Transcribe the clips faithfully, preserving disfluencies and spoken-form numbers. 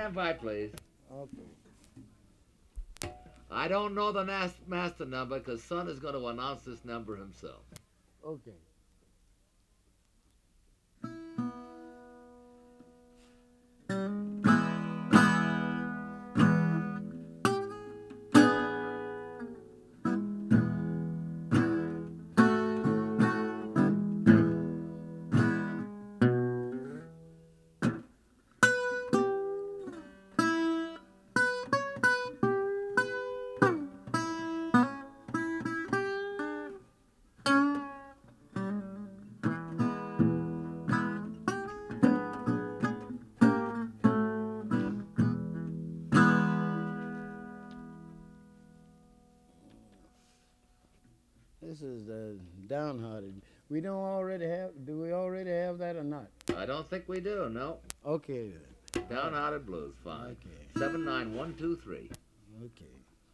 Stand by, please. Okay. I don't know the nas- master number because Son is going to announce this number himself. Okay. This is the downhearted. We don't already have. Do we already have that or not? I don't think we do, no. Okay then. Downhearted Blues, fine. Okay. seven nine one two three. Okay.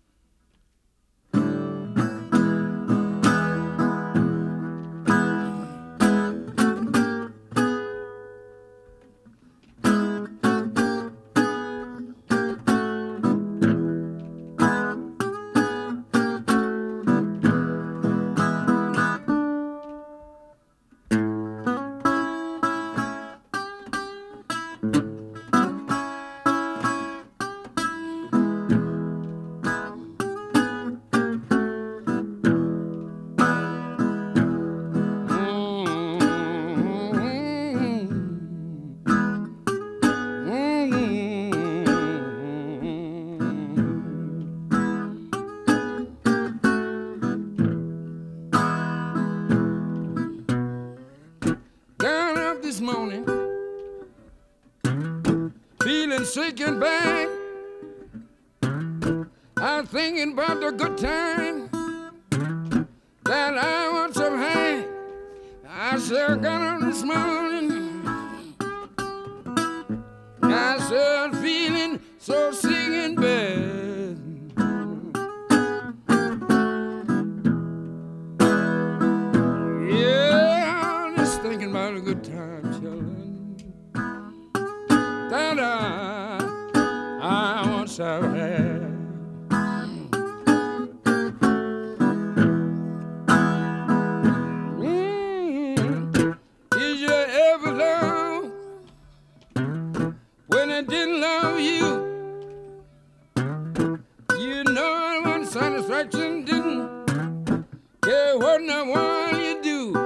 Down up this morning, feeling sick and bad. I'm thinking about the good time that I once have had. I said, got up this morning, I said, feeling so sick and bad. Yeah, I'm just thinking about a good time, children, that I, I once have had. Mm, did you ever love when I didn't love you? You know it wasn't satisfaction, didn't care what no one you do.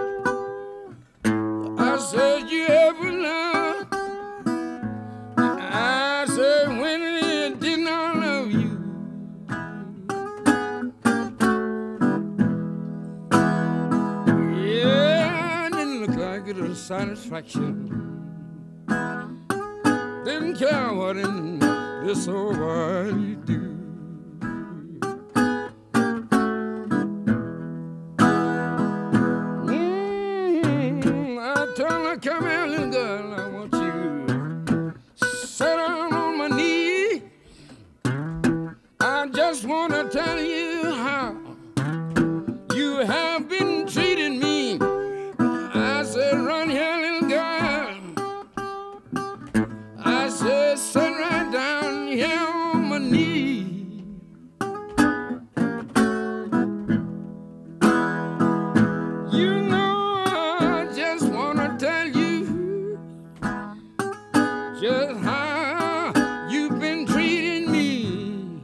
I said you ever love. I said when it did not love you. Yeah, it didn't look like it was satisfaction. Didn't care what in this old world you do. Mm, I told her, come here, little girl, I want you sit down on my knee. I just want to tell you how you have been treating me. I said, run here, little girl. I said, sit right down here on my knee. You know, I just want to tell you just how you've been treating me.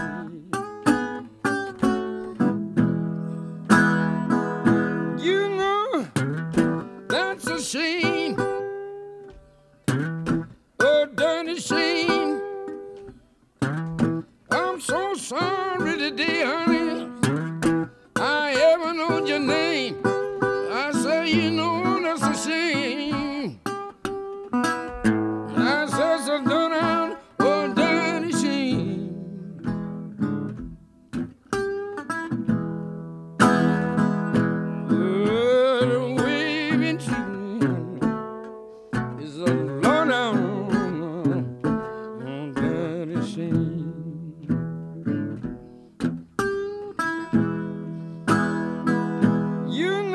You know, that's a shame. Oh, dirty shame. I'm so sorry today, honey. I ever know your name. I say, you know, that's a shame. I said, so go down, oh, dirty shame. Oh, the way you've been treating me is a low down, oh, dirty shame. You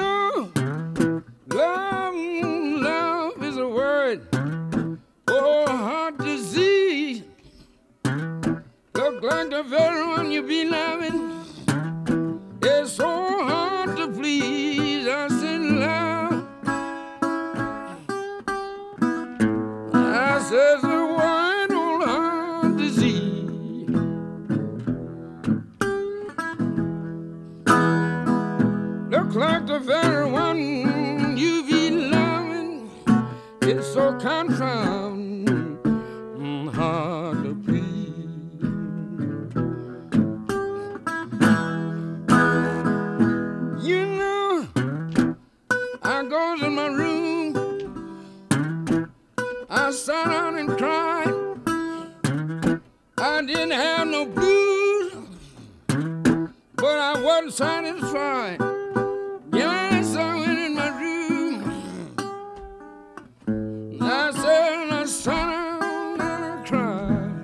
like the very one you be loving. It's so hard to please. I said, love. I said, the wide old heart disease. Look like the very one you be loving. It's so confounding hard to please. You know, I goes in my room, I sat down and cried. I didn't have no blues, but I wasn't satisfied. Yes, I went in my room, I said, I sat down and I cried.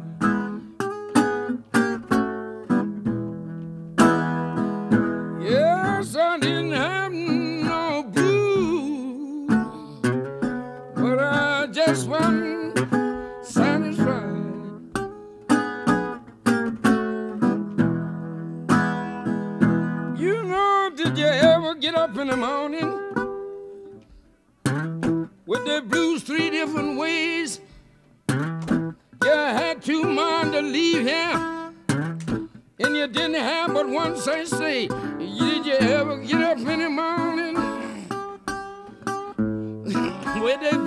Yes, I didn't have no blues, but I just wasn't satisfied. You know, did you ever get up in the morning with the blues three different ways? You had two mind to leave here, and you didn't have but one say say. Did you ever get up in the morning with the